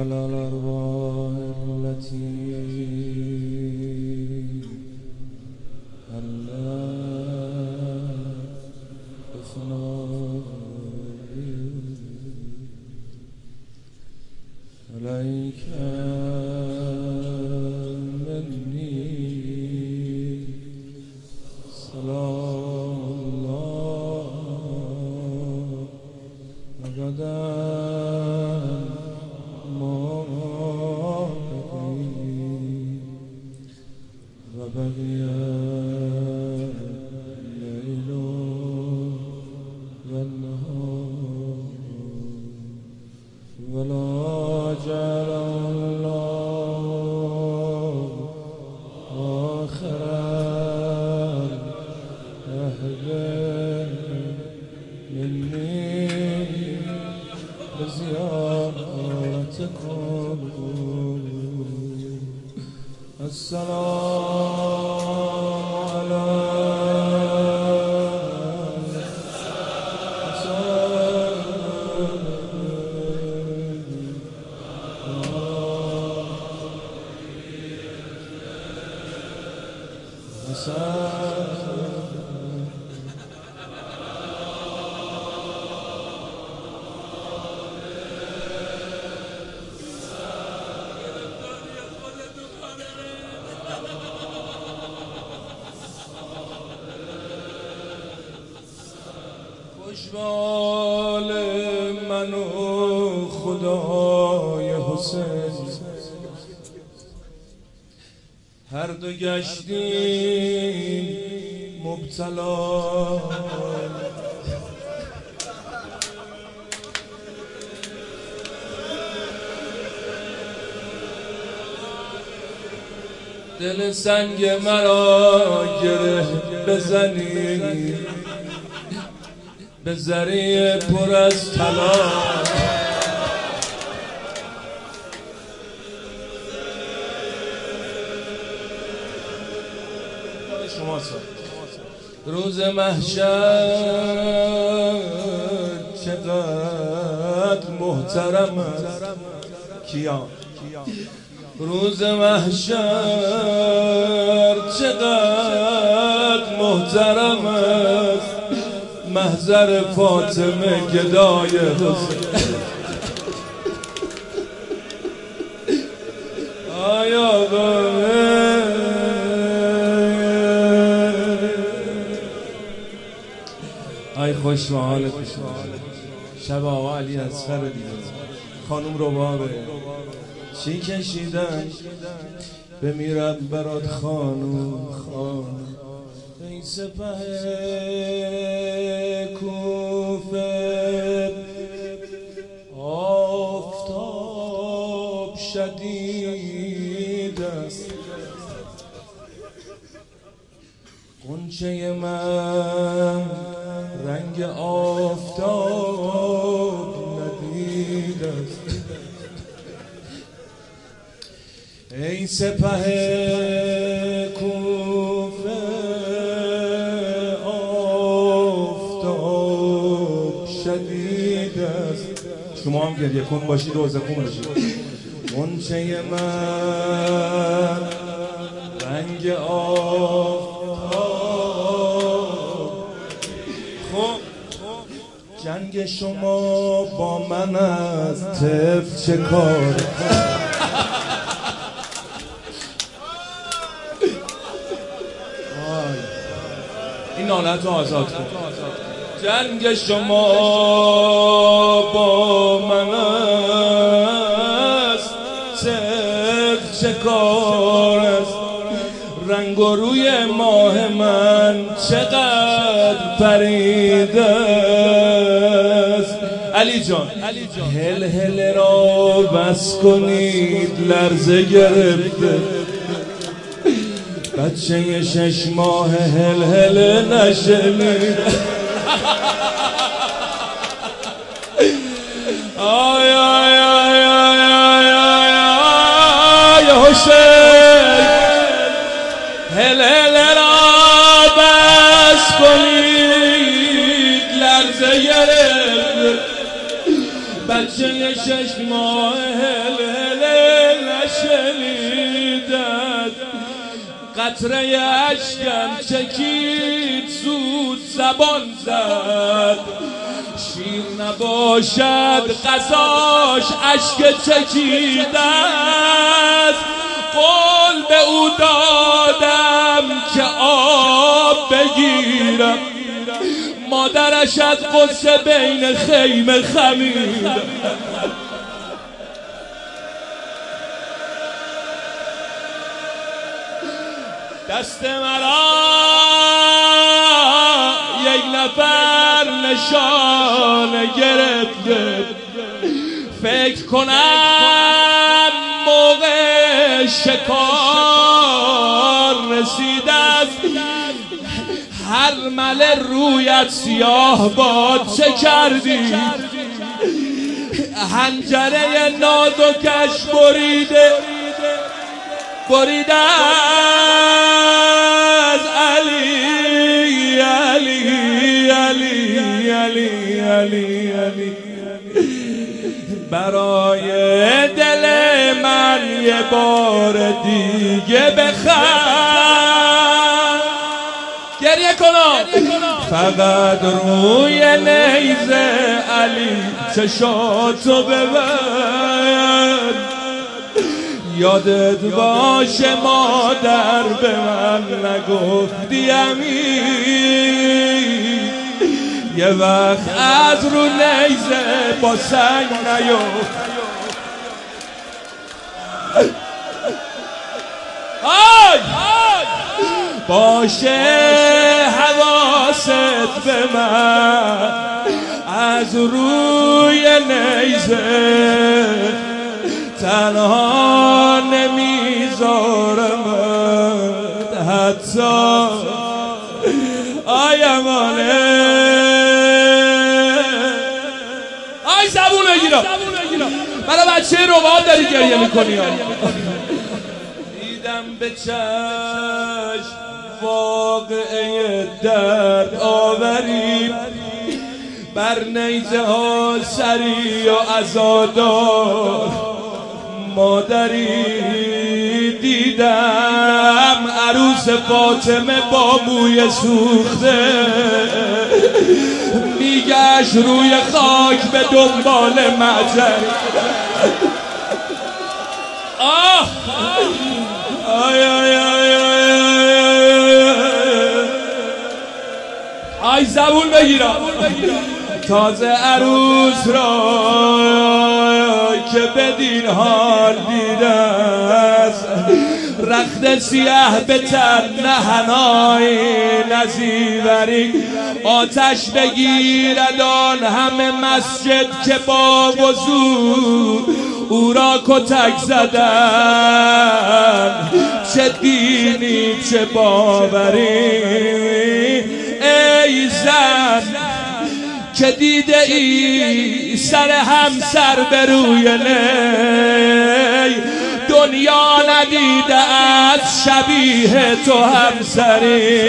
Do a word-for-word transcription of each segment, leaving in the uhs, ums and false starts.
على الأرواح التي هلا بفناء عليك مني سلام الله أبدا ما بقي وبقي الليل والنهار ولا جعل الله آخر العهد مني بزيارتكم. السلام خوشبال من و خدای حسین هر دو گشتیم مبتلا، دل سنگ مرا گره بزنی به ذریع پر از طلا. روز محشر چقدر محترم است کیا، روز محشر چقدر محترم است محضر فاطمه گدای حسین. آیا ای خوش به حالت شب آقا علی اصغر رو دیدم، خانوم ربابه چی کشیدن بمیرم برات خانوم خانوم. ای سپه کوفه آفتاب شدید است، غنچه من رنگ آفتاب ندید است. ای سپه کوفه آفتاب شدید است، شما هم گریه کن باشید روزه کن باشید. غنچه من رنگ آفتاب. خب جنگ شما با من از طفل چه کار؟ این نالت رو آزاد کن. جنگ شما با من است صرف چه کار است؟ رنگ و روی ماه من چقدر پریده است. علی جان هل هل را بس کنید لرزه گرفته، بچه شش ماه هل هل نشنید. آی آی آی آی آی آی حسین هل هل را بس کنید لرزه گرفته، بچه شش ماه هل هل نشنیدد قطره اشکم چکید زود زبان زد شیر نباشد قصاش اشک چکیده است قول به او دادم که آب بگیرم مادرش از قصه بین خیمه خمید دست مرا یک نفر نشانه گرفته فکر کنم موقع شکار رسیده است هر مله رویت سیاه باد چه کردی حنجره نازکش بریده بریده از علی علی علی علی علی علی برای دل من یه بار دیگه بخند گریه کنم فقط روی نیزه علی چشاتو ببند یادت باشه مادر به من نگفتی امی یه وقت از رو نیزه با سنگ نیفت آی باشه حواست به من از روی نیزه تنها نمیذارم حتی آی امانه آی زبون بگیرم برای بچه ربات داری گریه میکنی دیدم به چشم واقعه درد آوری بر نیزه ها سری و عزادار مادری دیدم عروس فاطمه با موی سوخته میگشت روی خاک به دنبال معجر آه آی آی آی آی زبون بگیرم تازه عروس را که بدین حال دیده است رخت سیاه به تن نهنای نزیوری آتش بگیرد آن همه مسجد که با وضو او را کتک زدن چه دینی چه باوری ای زن که دیده ای سر همسر به روی نی دنیا ندیده از شبیه تو همسری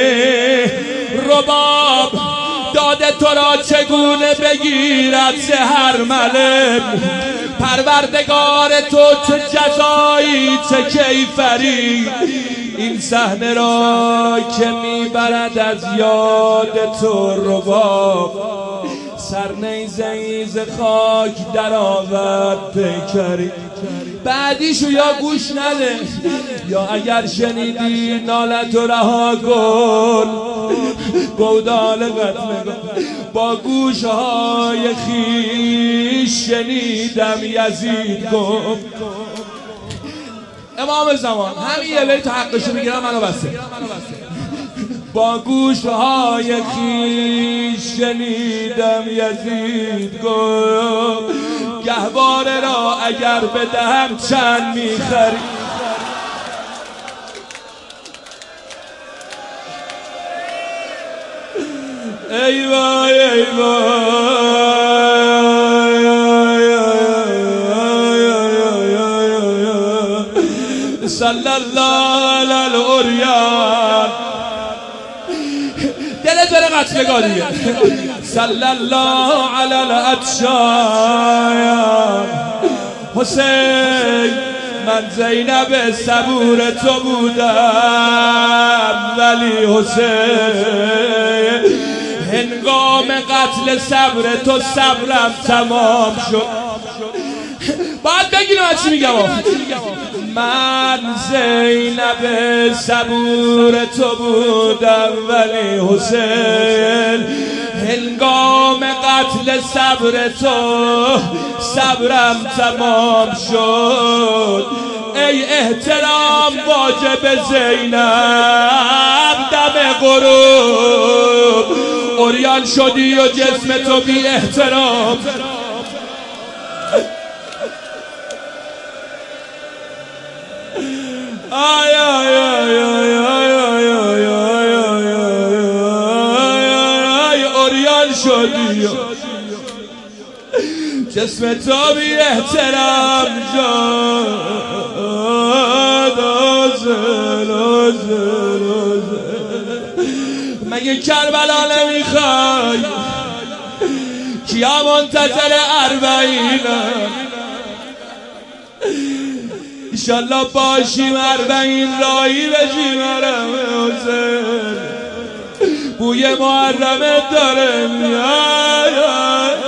رباب داده تو را چگونه بگیرد سحر ملک پروردگار تو چه جزایی چه کیفری این صحنه را که میبرد از یاد تو رباب سرنیزه ایز خاک در آورد پیکری بعدیشو یا گوش نده یا اگر شنیدی نالتو رها کن گودال قتل با گوشهای خیش شنیدم یزید گفت امام زمان همین یه بیت حقشو میگیرم منو بسته با گوشهای خیش شنیدم یزید گفت گهواره را اگر بدهم چند میخری ای وای ای وای صلی الله علی الاریان دلت بره قتلگاه دیگه صلی الله علی العطشان. حسین من زینب صبور تو بودم، ولی حسین هنگام قتل صبر تو صبرم تمام شد. باید بگیرم از چی میگم. من زینب صبور تو بودم، ولی حسین هنگام قتل صبر تو صبرم تمام شد. ای احترام واجب زینب دم غروب، عریان شدی و جسم تو بی احترام. آی آی آی آی آی آی آی آی آی عریان شدی جسم تو بی احترام شد. مگه کربلا نمیخوای؟ کیا منتظر اربعینم؟ ایشالله باشیم اربعین راهی بشیم حرم حسین. بوی محرمه داره میاد،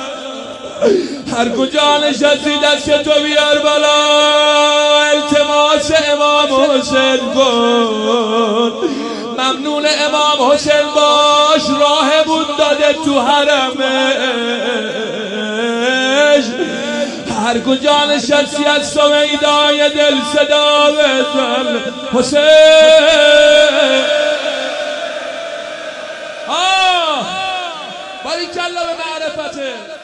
هر کجا نشستی دست تو بیار بالا، التماس امام حسین کن. ممنون امام حسین باش، راه بود داده تو حرمش. هر کجا نشستی از سویدای دل صدا بزن حسین. آه باریکلا به معرفته.